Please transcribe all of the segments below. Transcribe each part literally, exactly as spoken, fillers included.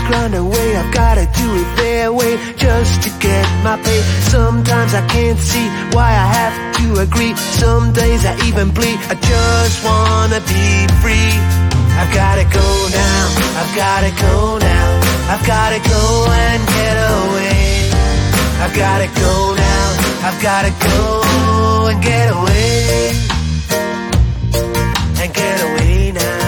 grind away, I've gotta do it their way just to get my pay. Sometimes I can't see why I have to agree. Some days I even bleed, I just wanna be free. I've gotta go now, I've gotta go now, I've gotta go and get away. I've gotta go now, I've gotta go and get away. And get away now.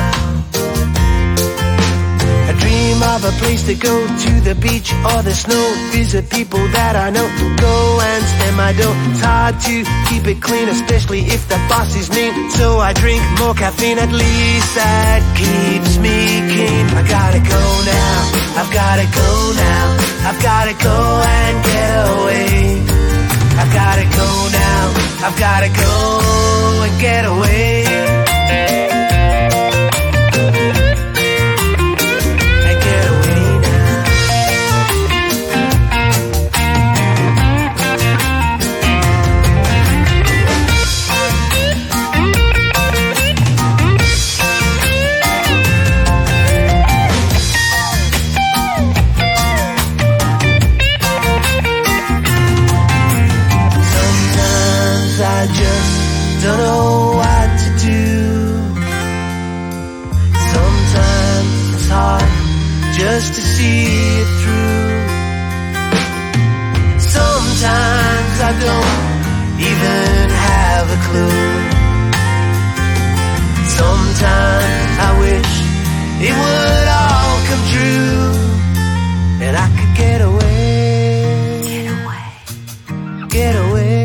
I dream of a place to go, to the beach or the snow, visit people that I know, go and spend my dough. It's hard to keep it clean, especially if the boss is mean, so I drink more caffeine, at least that keeps me keen. I gotta go now, I've gotta go now, I've gotta go and get away. I've gotta go now, I've gotta go and get away. I just don't know what to do. Sometimes it's hard just to see it through. Sometimes I don't even have a clue. Sometimes I wish it would all come true, and I could get away. Get away. Get away.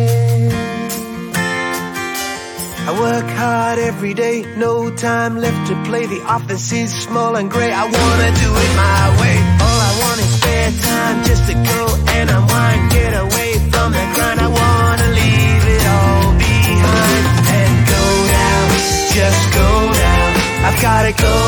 I work hard every day, no time left to play. The office is small and grey, I wanna do it my way. All I want is spare time just to go and unwind, get away from the grind. I wanna leave it all behind and go now, just go now. I've gotta go